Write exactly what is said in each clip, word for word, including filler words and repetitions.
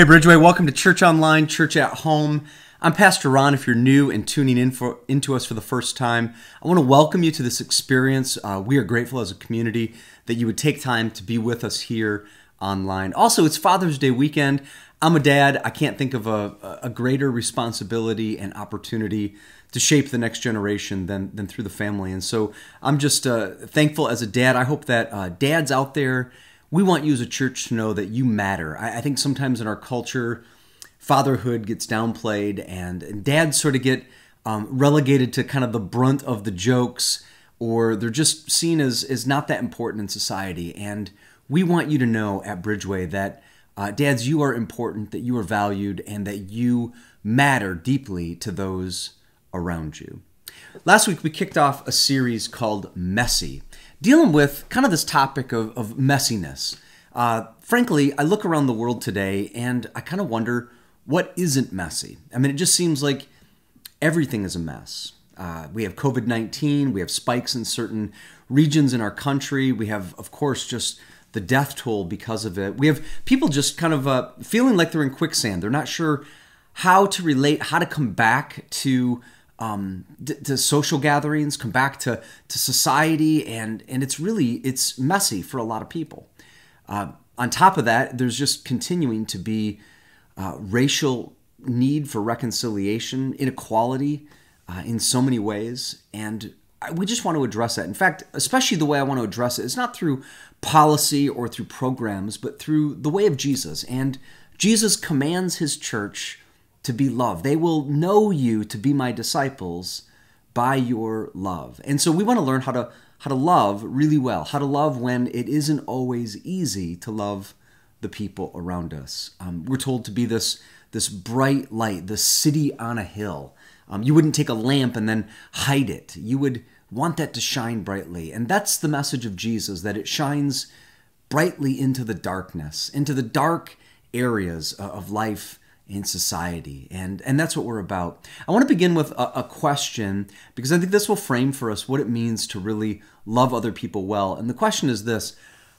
hey, Bridgeway, welcome to Church Online, Church at Home. I'm Pastor Ron. If you're new and tuning in for, into us for the first time, I want to welcome you to this experience. Uh, we are grateful as a community that you would take time to be with us here online. Also, it's Father's Day weekend. I'm a dad. I can't think of a, a greater responsibility and opportunity to shape the next generation than, than through the family. And so I'm just uh, thankful as a dad. I hope that uh, dads out there, we want you as a church to know that you matter. I, I think sometimes in our culture, fatherhood gets downplayed and, and dads sort of get um, relegated to kind of the brunt of the jokes, or they're just seen as, as not that important in society. And we want you to know at Bridgeway that uh, dads, you are important, that you are valued, and that you matter deeply to those around you. Last week, we kicked off a series called Messy, dealing with kind of this topic of, of messiness. Uh, frankly, I look around the world today and I kind of wonder, what isn't messy? I mean, it just seems like everything is a mess. Uh, we have covid nineteen, we have spikes in certain regions in our country. We have, of course, just the death toll because of it. We have people just kind of uh, feeling like they're in quicksand. They're not sure how to relate, how to come back to Um, to social gatherings, come back to, to society, and, and it's really, it's messy for a lot of people. Uh, on top of that, there's just continuing to be uh, racial need for reconciliation, inequality uh, in so many ways, and I, we just want to address that. In fact, especially the way I want to address it is not through policy or through programs, but through the way of Jesus. And Jesus commands his church to be loved. They will know you to be my disciples by your love. And so we want to learn how to how to love really well, how to love when it isn't always easy to love the people around us. Um, we're told to be this, this bright light, this city on a hill. Um, you wouldn't take a lamp and then hide it. You would want that to shine brightly. And that's the message of Jesus, that it shines brightly into the darkness, into the dark areas of life in society. And, and that's what we're about. I want to begin with a, a question, because I think this will frame for us what it means to really love other people well. And the question is this: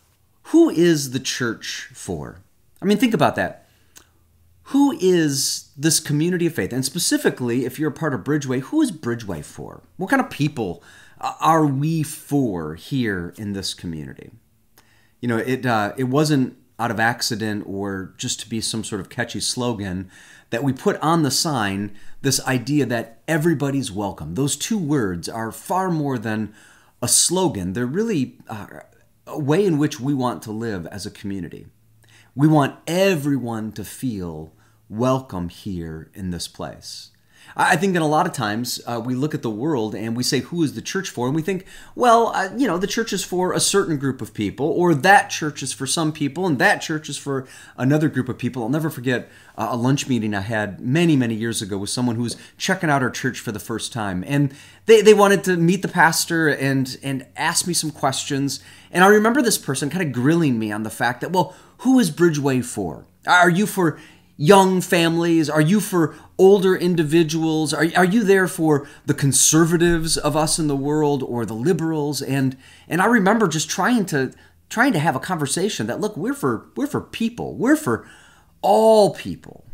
who is the church for? I mean, think about that. Who is this community of faith? And specifically, if you're a part of Bridgeway, who is Bridgeway for? What kind of people are we for here in this community? You know, it uh, it wasn't out of accident or just to be some sort of catchy slogan that we put on the sign this idea that everybody's welcome. Those two words are far more than a slogan. They're really uh, a way in which we want to live as a community. We want everyone to feel welcome here in this place. I think that a lot of times uh, we look at the world and we say, who is the church for? And we think, well, uh, you know, the church is for a certain group of people, or that church is for some people, and that church is for another group of people. I'll never forget uh, a lunch meeting I had many, many years ago with someone who was checking out our church for the first time. And they, they wanted to meet the pastor and, and ask me some questions. And I remember this person kind of grilling me on the fact that, well, who is Bridgeway for? Are you for young families? Are you for older individuals? Are, are you there for the conservatives of us in the world, or the liberals? And and I remember just trying to trying to have a conversation that, look, we're for we're for people. We're for all people,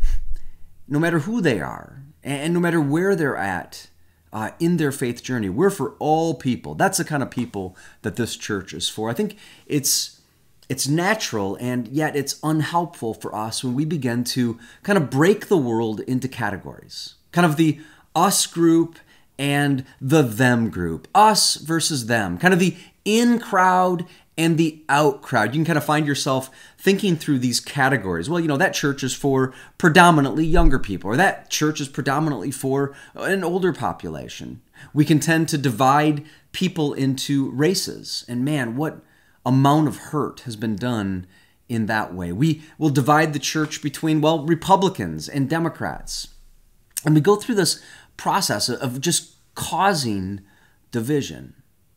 no matter who they are, and no matter where they're at uh, in their faith journey. We're for all people. That's the kind of people that this church is for. I think it's It's natural, and yet it's unhelpful for us when we begin to kind of break the world into categories. Kind of the us group and the them group. Us versus them. Kind of the in crowd and the out crowd. You can kind of find yourself thinking through these categories. Well, you know, that church is for predominantly younger people, or that church is predominantly for an older population. We can tend to divide people into races. And man, what amount of hurt has been done in that way. We will divide the church between, well, Republicans and Democrats. And we go through this process of just causing division.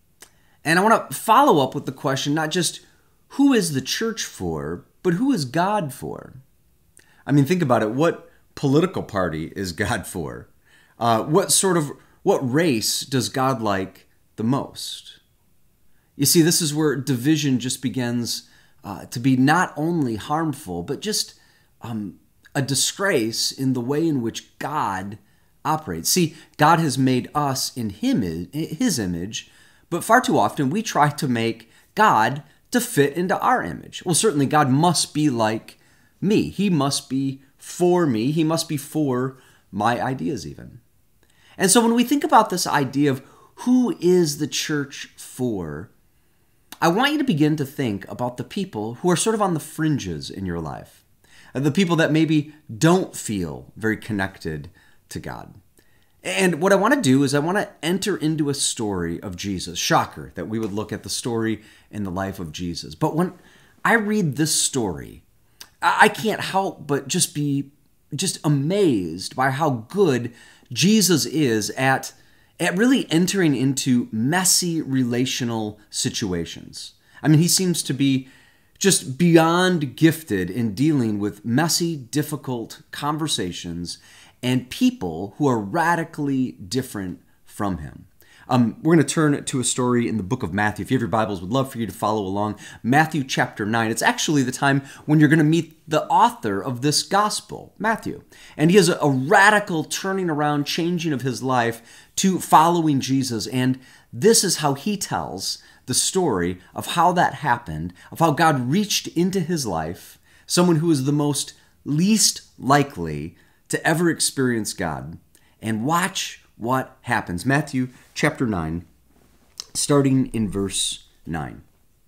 And I want to follow up with the question, not just who is the church for, but who is God for? I mean, think about it. What political party is God for? Uh, what sort of, what race does God like the most? You see, this is where division just begins uh, to be not only harmful, but just um, a disgrace in the way in which God operates. See, God has made us in him, his image, but far too often we try to make God to fit into our image. Well, certainly God must be like me. He must be for me. He must be for my ideas even. And so when we think about this idea of who is the church for, I want you to begin to think about the people who are sort of on the fringes in your life. The people that maybe don't feel very connected to God. And what I want to do is I want to enter into a story of Jesus. Shocker that we would look at the story in the life of Jesus. But when I read this story, I can't help but just be just amazed by how good Jesus is at, at really entering into messy relational situations. I mean, he seems to be just beyond gifted in dealing with messy, difficult conversations and people who are radically different from him. Um, we're going to turn to a story in the book of Matthew. If you have your Bibles, we'd love for you to follow along. Matthew chapter nine. It's actually the time when you're going to meet the author of this gospel, Matthew. And he has a, a radical turning around, changing of his life to following Jesus. And this is how he tells the story of how that happened, of how God reached into his life, someone who is the most least likely to ever experience God, and watch what happens. Matthew chapter nine, starting in verse nine.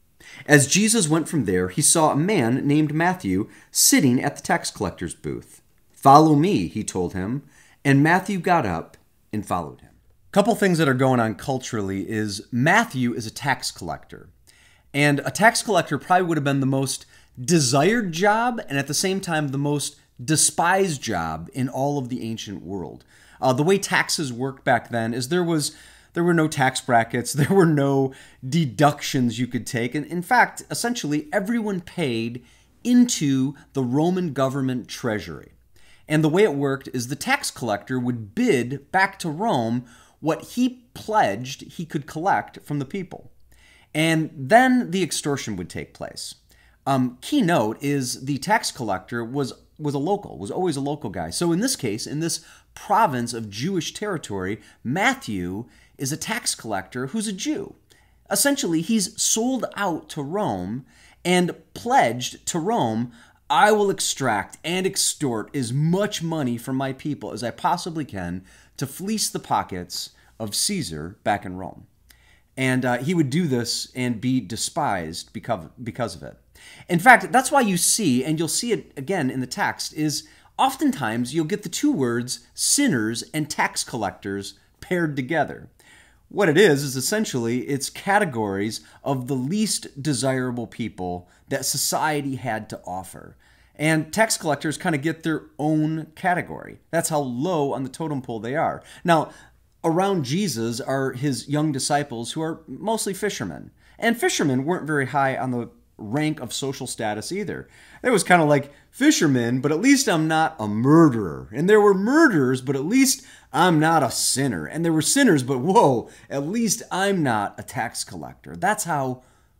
As Jesus went from there, he saw a man named Matthew sitting at the tax collector's booth. "Follow me," he told him, and Matthew got up and followed him. A couple things that are going on culturally is Matthew is a tax collector. And a tax collector probably would have been the most desired job and at the same time the most despised job in all of the ancient world. Uh, the way taxes worked back then is there was there were no tax brackets, there were no deductions you could take, and in fact, essentially everyone paid into the Roman government treasury. And the way it worked is the tax collector would bid back to Rome what he pledged he could collect from the people. And then the extortion would take place. Um, key note is the tax collector was was a local, was always a local guy. So in this case, in this province of Jewish territory, Matthew is a tax collector who's a Jew. Essentially, he's sold out to Rome and pledged to Rome, "I will extract and extort as much money from my people as I possibly can to fleece the pockets of Caesar back in Rome." And uh, he would do this and be despised because, because of it. In fact, that's why you see, and you'll see it again in the text, is oftentimes you'll get the two words sinners and tax collectors paired together. What it is, is essentially it's categories of the least desirable people that society had to offer. And tax collectors kind of get their own category. That's how low on the totem pole they are. Now, around Jesus are his young disciples who are mostly fishermen. And fishermen weren't very high on the rank of social status either. It was kind of like fishermen, but at least I'm not a murderer. And there were murderers, but at least I'm not a sinner. And there were sinners, but whoa, at least I'm not a tax collector. That's how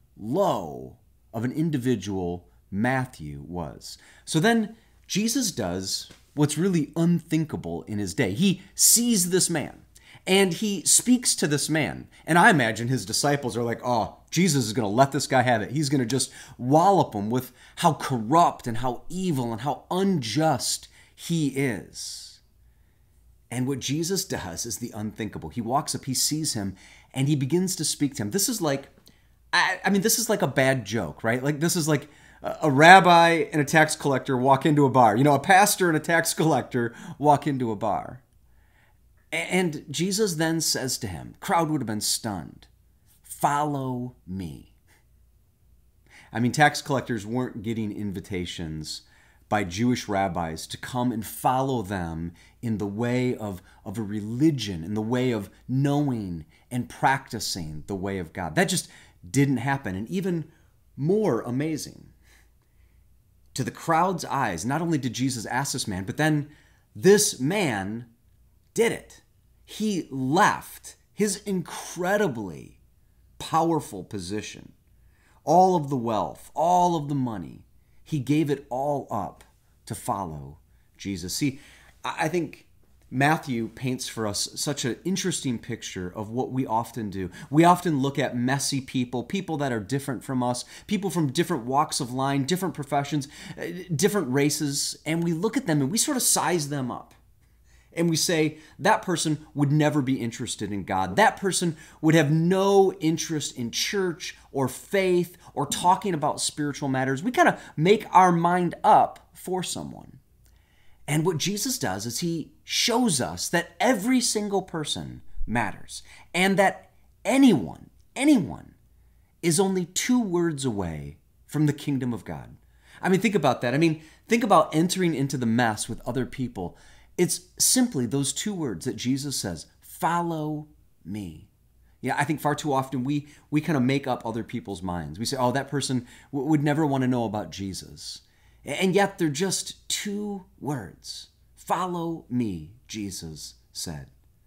low of an individual Matthew was. So then Jesus does what's really unthinkable in his day. He sees this man. And he speaks to this man. And I imagine his disciples are like, oh, Jesus is going to let this guy have it. He's going to just wallop him with how corrupt and how evil and how unjust he is. And what Jesus does is the unthinkable. He walks up, he sees him, and he begins to speak to him. This is like, I, I mean, this is like a bad joke, right? Like this is like a, a rabbi and a tax collector walk into a bar. You know, a pastor and a tax collector walk into a bar. And Jesus then says to him, crowd would have been stunned, "Follow me." I mean, tax collectors weren't getting invitations by Jewish rabbis to come and follow them in the way of, of a religion, in the way of knowing and practicing the way of God. That just didn't happen. And even more amazing, to the crowd's eyes, not only did Jesus ask this man, but then this man did it. He left his incredibly powerful position, all of the wealth, all of the money. He gave it all up to follow Jesus. See, I think Matthew paints for us such an interesting picture of what we often do. We often look at messy people, people that are different from us, people from different walks of life, different professions, different races, and we look at them and we sort of size them up. And we say, that person would never be interested in God. That person would have no interest in church or faith or talking about spiritual matters. We kind of make our mind up for someone. And what Jesus does is he shows us that every single person matters and that anyone, anyone is only two words away from the kingdom of God. I mean, think about that. I mean, think about entering into the mess with other people. It's simply those two words that Jesus says, follow me. Yeah, I think far too often we we kind of make up other people's minds. We say, oh, that person w- would never want to know about Jesus. And yet they're just two words. Follow me, Jesus said.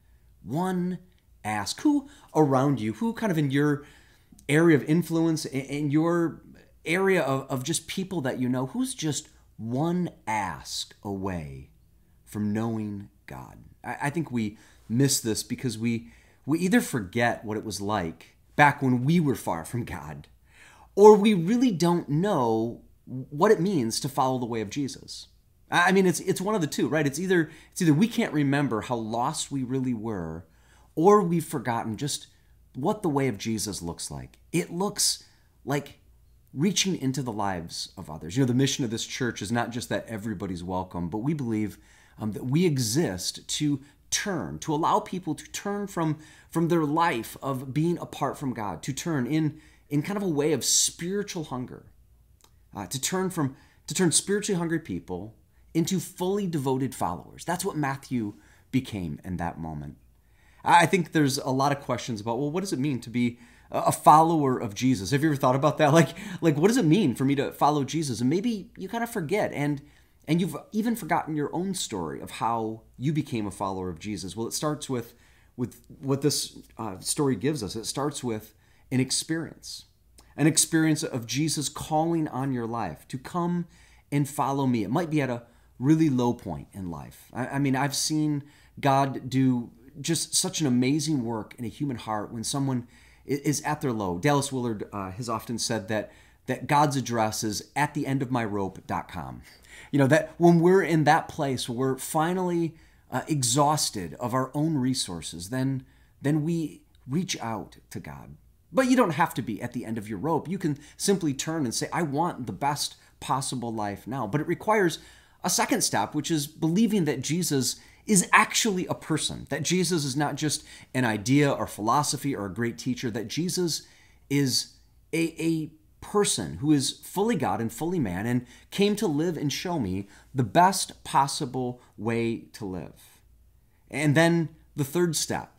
One ask. Who around you, who kind of in your area of influence, in your area of, of just people that you know, who's just one ask away from knowing God? I, I think we miss this because we, we either forget what it was like back when we were far from God, or we really don't know what it means to follow the way of Jesus. I mean, it's it's one of the two, right? It's either it's either we can't remember how lost we really were, or we've forgotten just what the way of Jesus looks like. It looks like reaching into the lives of others. You know, the mission of this church is not just that everybody's welcome, but we believe um, that we exist to turn, to allow people to turn from, from their life of being apart from God, to turn in, in kind of a way of spiritual hunger. Uh, to turn from to turn spiritually hungry people into fully devoted followers. That's what Matthew became in that moment. I think there's a lot of questions about, well, what does it mean to be a follower of Jesus? Have you ever thought about that? Like, like what does it mean for me to follow Jesus? And maybe you kind of forget, and and you've even forgotten your own story of how you became a follower of Jesus. Well, it starts with with what this uh, story gives us. It starts with an experience. An experience of Jesus calling on your life to come and follow me. It might be at a really low point in life. I, I mean, I've seen God do just such an amazing work in a human heart when someone is at their low. Dallas Willard uh, has often said that that God's address is at the end of my rope dot com. You know, that when we're in that place where we're finally uh, exhausted of our own resources, then then we reach out to God. But you don't have to be at the end of your rope. You can simply turn and say, I want the best possible life now. But it requires a second step, which is believing that Jesus is actually a person, that Jesus is not just an idea or philosophy or a great teacher, that Jesus is a, a person who is fully God and fully man and came to live and show me the best possible way to live. And then the third step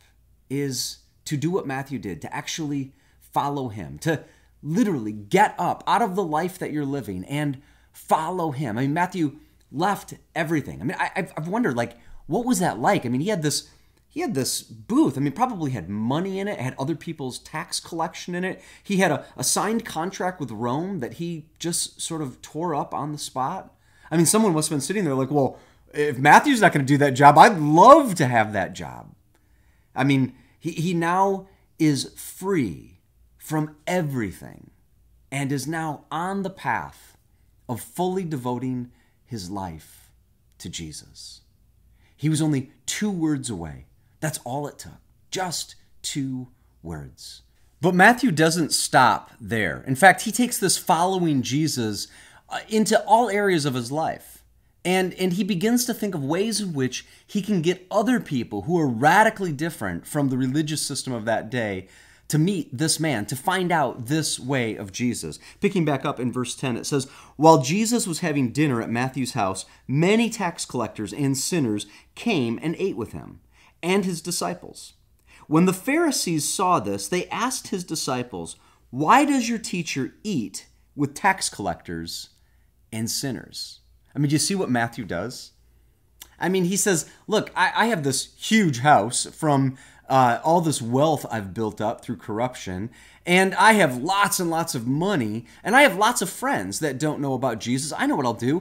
is to do what Matthew did, to actually follow him, to literally get up out of the life that you're living and follow him. I mean, Matthew left everything. I mean, I, I've wondered, like, what was that like? I mean, he had this, he had this booth. I mean, probably had money in it, had other people's tax collection in it. He had a, a signed contract with Rome that he just sort of tore up on the spot. I mean, someone must have been sitting there like, well, if Matthew's not going to do that job, I'd love to have that job. I mean, he, he now is free from everything and is now on the path of fully devoting his life to Jesus. He was only two words away. That's all it took. Just two words. But Matthew doesn't stop there. In fact, he takes this following Jesus uh, into all areas of his life. And, and he begins to think of ways in which he can get other people who are radically different from the religious system of that day to meet this man, to find out this way of Jesus. Picking back up in verse ten, it says, while Jesus was having dinner at Matthew's house, many tax collectors and sinners came and ate with him and his disciples. When the Pharisees saw this, they asked his disciples, why does your teacher eat with tax collectors and sinners? I mean, do you see what Matthew does? I mean, he says, look, I, I have this huge house from uh, all this wealth I've built up through corruption, and I have lots and lots of money, and I have lots of friends that don't know about Jesus. I know what I'll do.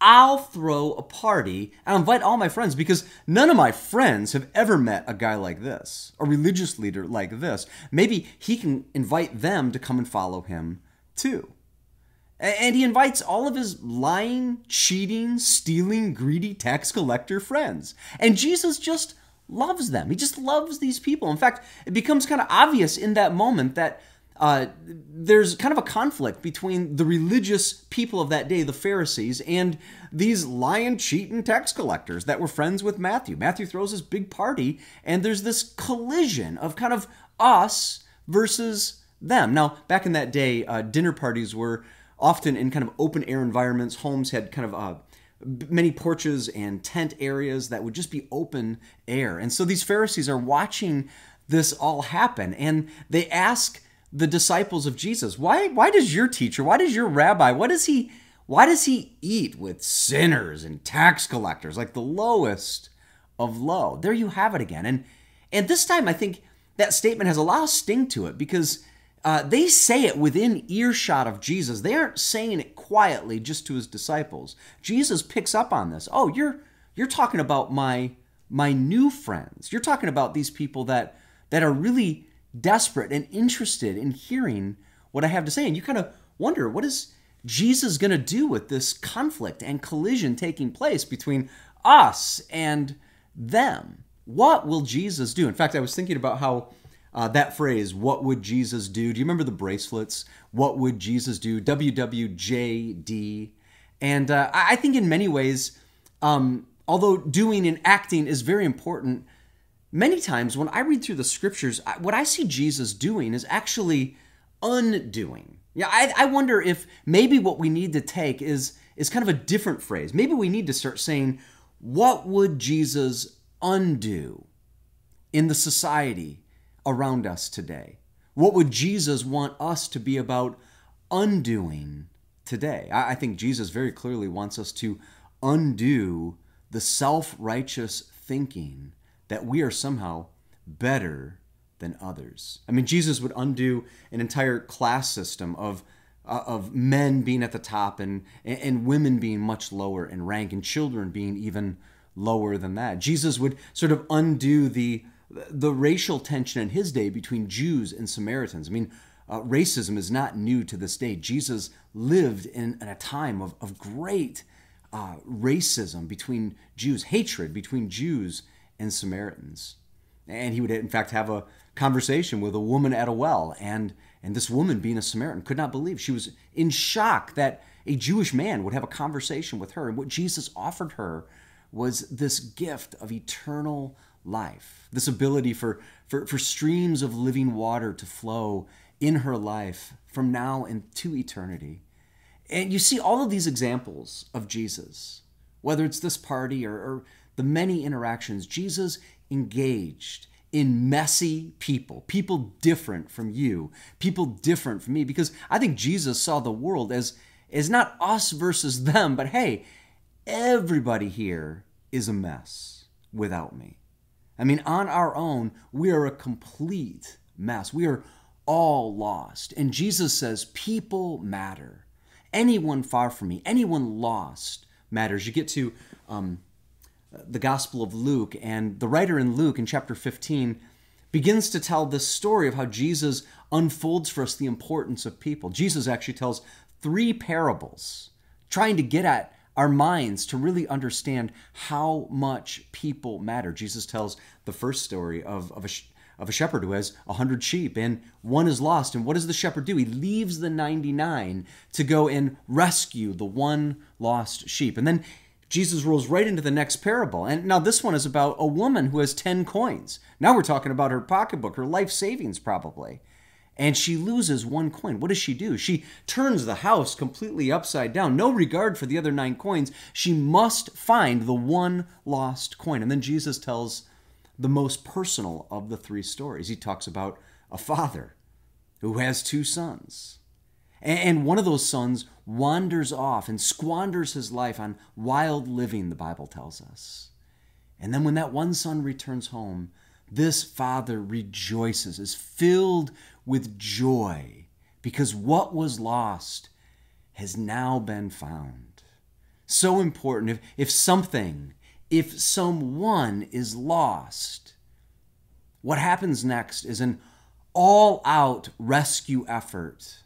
I'll throw a party and invite all my friends because none of my friends have ever met a guy like this, a religious leader like this. Maybe he can invite them to come and follow him too. And he invites all of his lying, cheating, stealing, greedy tax collector friends. And Jesus just loves them. He just loves these people. In fact, it becomes kind of obvious in that moment that uh, there's kind of a conflict between the religious people of that day, the Pharisees, and these lying, cheating tax collectors that were friends with Matthew. Matthew throws this big party, and there's this collision of kind of us versus them. Now, back in that day, uh, dinner parties were often in kind of open air environments. Homes had kind of uh, many porches and tent areas that would just be open air. And so these Pharisees are watching this all happen, and they ask the disciples of Jesus, why, why does your teacher, why does your rabbi, why does he, why does he eat with sinners and tax collectors, like the lowest of low? There you have it again. And, and this time I think that statement has a lot of sting to it because Uh, they say it within earshot of Jesus. They aren't saying it quietly just to his disciples. Jesus picks up on this. Oh, you're you're talking about my my new friends. You're talking about these people that that are really desperate and interested in hearing what I have to say. And you kind of wonder, what is Jesus going to do with this conflict and collision taking place between us and them? What will Jesus do? In fact, I was thinking about how Uh, that phrase, what would Jesus do? Do you remember the bracelets? What would Jesus do? W W J D. And uh, I think in many ways, um, although doing and acting is very important, many times when I read through the scriptures, I, what I see Jesus doing is actually undoing. Yeah, I, I wonder if maybe what we need to take is, is kind of a different phrase. Maybe we need to start saying, what would Jesus undo in the society around us today? What would Jesus want us to be about undoing today? I think Jesus very clearly wants us to undo the self-righteous thinking that we are somehow better than others. I mean, Jesus would undo an entire class system of uh, of men being at the top and and women being much lower in rank and children being even lower than that. Jesus would sort of undo the the racial tension in his day between Jews and Samaritans. I mean, uh, racism is not new to this day. Jesus lived in, in a time of, of great uh, racism between Jews, hatred between Jews and Samaritans. And he would, in fact, have a conversation with a woman at a well. And, and this woman, being a Samaritan, could not believe. She was in shock that a Jewish man would have a conversation with her. And what Jesus offered her was this gift of eternal life, this ability for, for, for streams of living water to flow in her life from now into eternity. And you see all of these examples of Jesus, whether it's this party or, or the many interactions. Jesus engaged in messy people, people different from you, people different from me, because I think Jesus saw the world as, as not us versus them, but hey, everybody here is a mess without me. I mean, on our own, we are a complete mess. We are all lost. And Jesus says, people matter. Anyone far from me, anyone lost matters. You get to um, the Gospel of Luke, and the writer in Luke in chapter fifteen begins to tell this story of how Jesus unfolds for us the importance of people. Jesus actually tells three parables trying to get at our minds to really understand how much people matter. Jesus tells the first story of, of, a, of a shepherd who has a hundred sheep and one is lost. And what does the shepherd do? He leaves the ninety-nine to go and rescue the one lost sheep. And then Jesus rolls right into the next parable. And now this one is about a woman who has ten coins. Now we're talking about her pocketbook, her life savings probably. And she loses one coin. What does she do? She turns the house completely upside down. No regard for the other nine coins. She must find the one lost coin. And then Jesus tells the most personal of the three stories. He talks about a father who has two sons. And one of those sons wanders off and squanders his life on wild living, the Bible tells us. And then when that one son returns home, this father rejoices, is filled with joy, because what was lost has now been found. So important. If, if something, if someone is lost, what happens next is an all-out rescue effort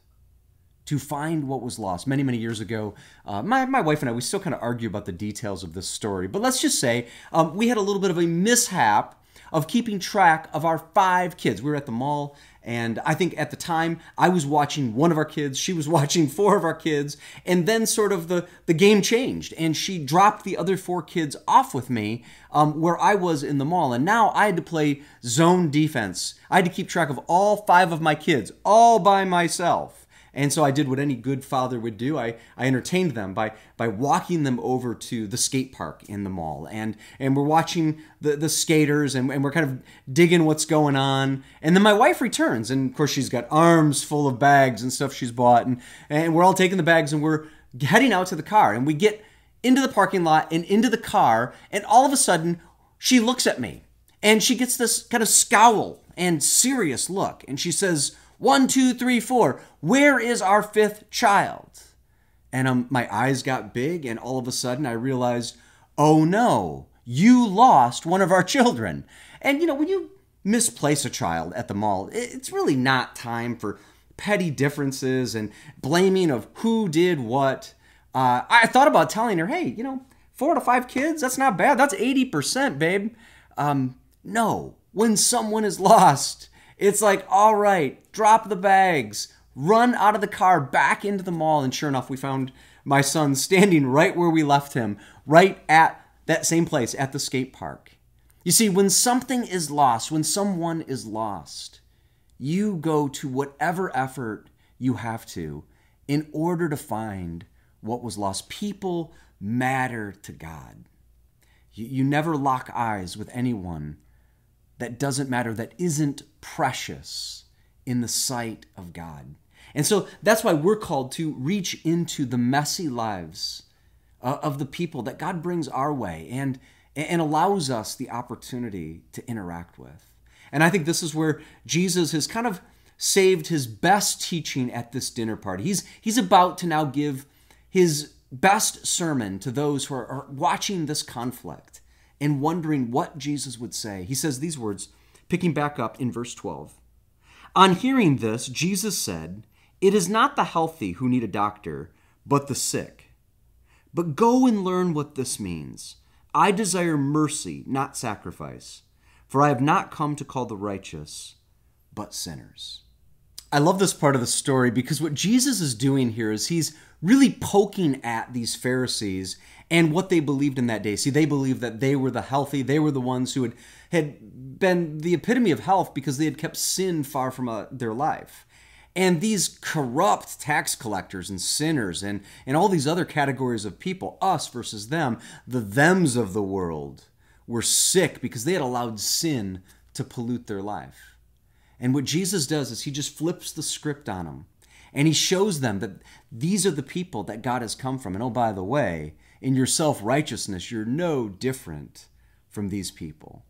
to find what was lost. Many, many years ago, uh, my, my wife and I, we still kind of argue about the details of this story. But let's just say um, we had a little bit of a mishap of keeping track of our five kids. We were at the mall, and I think at the time, I was watching one of our kids, she was watching four of our kids, and then sort of the, the game changed, and she dropped the other four kids off with me um, where I was in the mall. And now I had to play zone defense. I had to keep track of all five of my kids, all by myself. And so I did what any good father would do. I, I entertained them by by walking them over to the skate park in the mall. And and we're watching the, the skaters, and, and we're kind of digging what's going on. And then my wife returns. And of course, she's got arms full of bags and stuff she's bought. And, and we're all taking the bags, and we're heading out to the car. And we get into the parking lot and into the car. And all of a sudden, she looks at me. And she gets this kind of scowl and serious look. And she says, One, two, three, four. Where is our fifth child? And um, my eyes got big, and all of a sudden I realized, oh no, you lost one of our children. And you know, when you misplace a child at the mall, it's really not time for petty differences and blaming of who did what. Uh, I thought about telling her, hey, you know, four to five kids, that's not bad. That's eighty percent, babe. Um, no, when someone is lost, it's like, all right, drop the bags, run out of the car, back into the mall. And sure enough, we found my son standing right where we left him, right at that same place, at the skate park. You see, when something is lost, when someone is lost, you go to whatever effort you have to in order to find what was lost. People matter to God. You, you never lock eyes with anyone that doesn't matter, that isn't precious in the sight of God. And so that's why we're called to reach into the messy lives uh, of the people that God brings our way and, and allows us the opportunity to interact with. And I think this is where Jesus has kind of saved his best teaching at this dinner party. He's, he's about to now give his best sermon to those who are, are watching this conflict and wondering what Jesus would say. He says these words, picking back up in verse twelve. On hearing this, Jesus said, "It is not the healthy who need a doctor, but the sick. But go and learn what this means. I desire mercy, not sacrifice, for I have not come to call the righteous, but sinners." I love this part of the story because what Jesus is doing here is he's really poking at these Pharisees and what they believed in that day. See, they believed that they were the healthy. They were the ones who had, had been the epitome of health because they had kept sin far from uh, their life. And these corrupt tax collectors and sinners and, and all these other categories of people, us versus them, the thems of the world, were sick because they had allowed sin to pollute their life. And what Jesus does is he just flips the script on them. And he shows them that these are the people that God has come from. And oh, by the way, in your self-righteousness, you're no different from these people.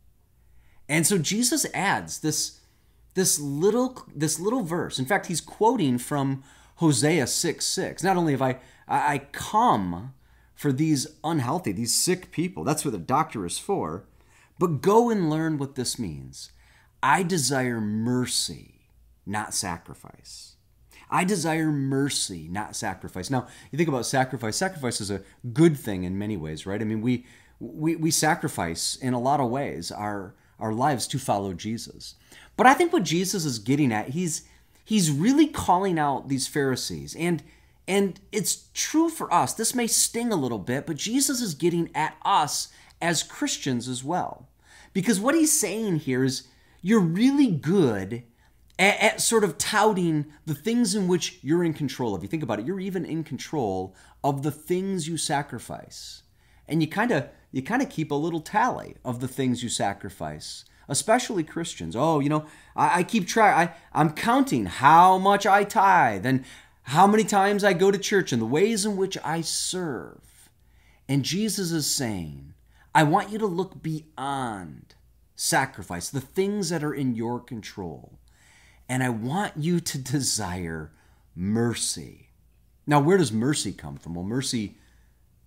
And so Jesus adds this, this, little, this little verse. In fact, he's quoting from Hosea six six. Not only have I, I come for these unhealthy, these sick people, that's what the doctor is for, but go and learn what this means. I desire mercy, not sacrifice. I desire mercy, not sacrifice. Now, you think about sacrifice. Sacrifice is a good thing in many ways, right? I mean, we we, we sacrifice in a lot of ways our, our lives to follow Jesus. But I think what Jesus is getting at, he's he's really calling out these Pharisees. And, and it's true for us. This may sting a little bit, but Jesus is getting at us as Christians as well. Because what he's saying here is, you're really good at, at sort of touting the things in which you're in control of. You think about it, you're even in control of the things you sacrifice. And you kind of you kind of keep a little tally of the things you sacrifice, especially Christians. Oh, you know, I, I keep track. I, I'm counting how much I tithe and how many times I go to church and the ways in which I serve. And Jesus is saying, I want you to look beyond sacrifice, the things that are in your control. And I want you to desire mercy. Now, where does mercy come from? Well, mercy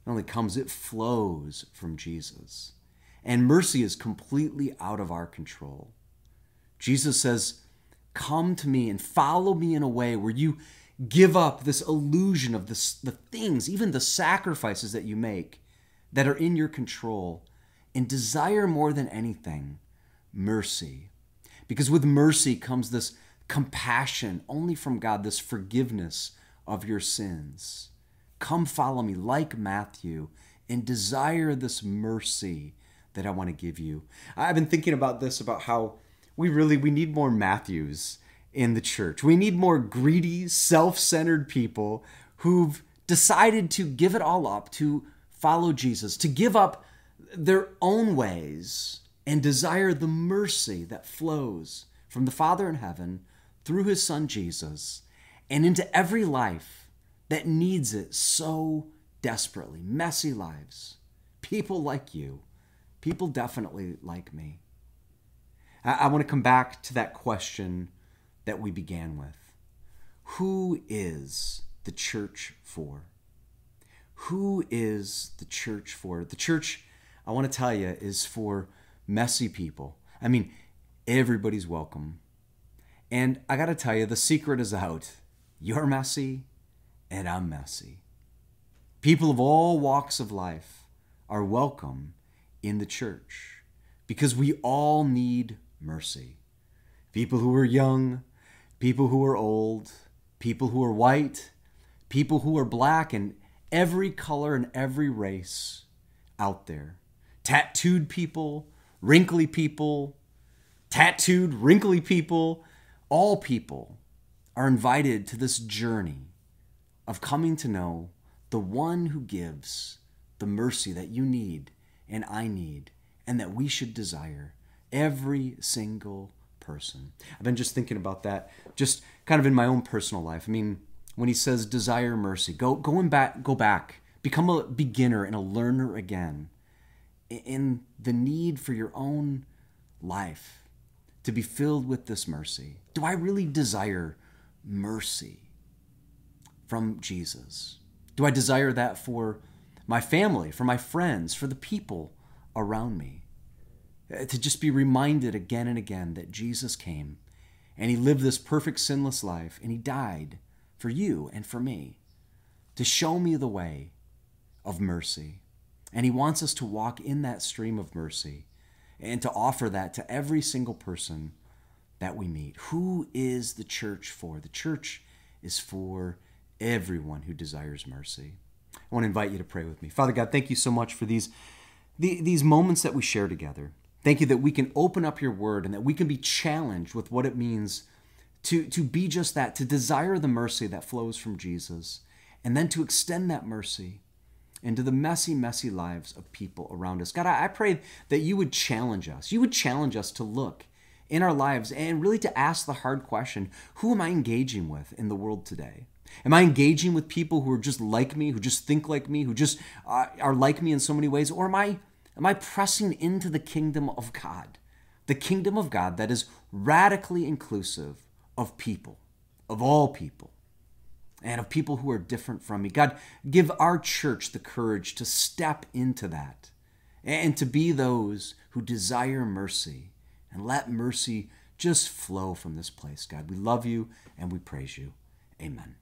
Not only comes, it flows from Jesus. And mercy is completely out of our control. Jesus says, come to me and follow me in a way where you give up this illusion of this, the things, even the sacrifices that you make that are in your control, and desire more than anything mercy. Because with mercy comes this compassion only from God, this forgiveness of your sins. Come follow me like Matthew and desire this mercy that I want to give you. I've been thinking about this, about how we really, we need more Matthews in the church. We need more greedy, self-centered people who've decided to give it all up, to follow Jesus, to give up their own ways and desire the mercy that flows from the Father in heaven through his Son Jesus and into every life that needs it so desperately. Messy lives. People like you. People definitely like me. I, I want to come back to that question that we began with. Who is the church for? Who is the church for? The church, I want to tell you, is for messy people. I mean, everybody's welcome. And I got to tell you, the secret is out. You're messy, and I'm messy. People of all walks of life are welcome in the church because we all need mercy. People who are young, people who are old, people who are white, people who are black, and every color and every race out there. Tattooed people, wrinkly people, tattooed, wrinkly people, all people are invited to this journey of coming to know the one who gives the mercy that you need and I need and that we should desire, every single person. I've been just thinking about that, just kind of in my own personal life. I mean, when he says desire mercy, go going back, go back, become a beginner and a learner again in the need for your own life to be filled with this mercy. Do I really desire mercy from Jesus? Do I desire that for my family, for my friends, for the people around me? To just be reminded again and again that Jesus came and he lived this perfect sinless life and he died for you and for me to show me the way of mercy. And he wants us to walk in that stream of mercy and to offer that to every single person that we meet. Who is the church for? The church is for everyone who desires mercy. I want to invite you to pray with me. Father God, thank you so much for these, these moments that we share together. Thank you that we can open up your word and that we can be challenged with what it means to, to be just that, to desire the mercy that flows from Jesus, and then to extend that mercy into the messy, messy lives of people around us. God, I, I pray that you would challenge us. You would challenge us to look in our lives and really to ask the hard question, who am I engaging with in the world today? Am I engaging with people who are just like me, who just think like me, who just uh, are like me in so many ways? Or am I Am I pressing into the kingdom of God? The kingdom of God that is radically inclusive of people, of all people, and of people who are different from me. God, give our church the courage to step into that and to be those who desire mercy and let mercy just flow from this place. God, we love you and we praise you. Amen.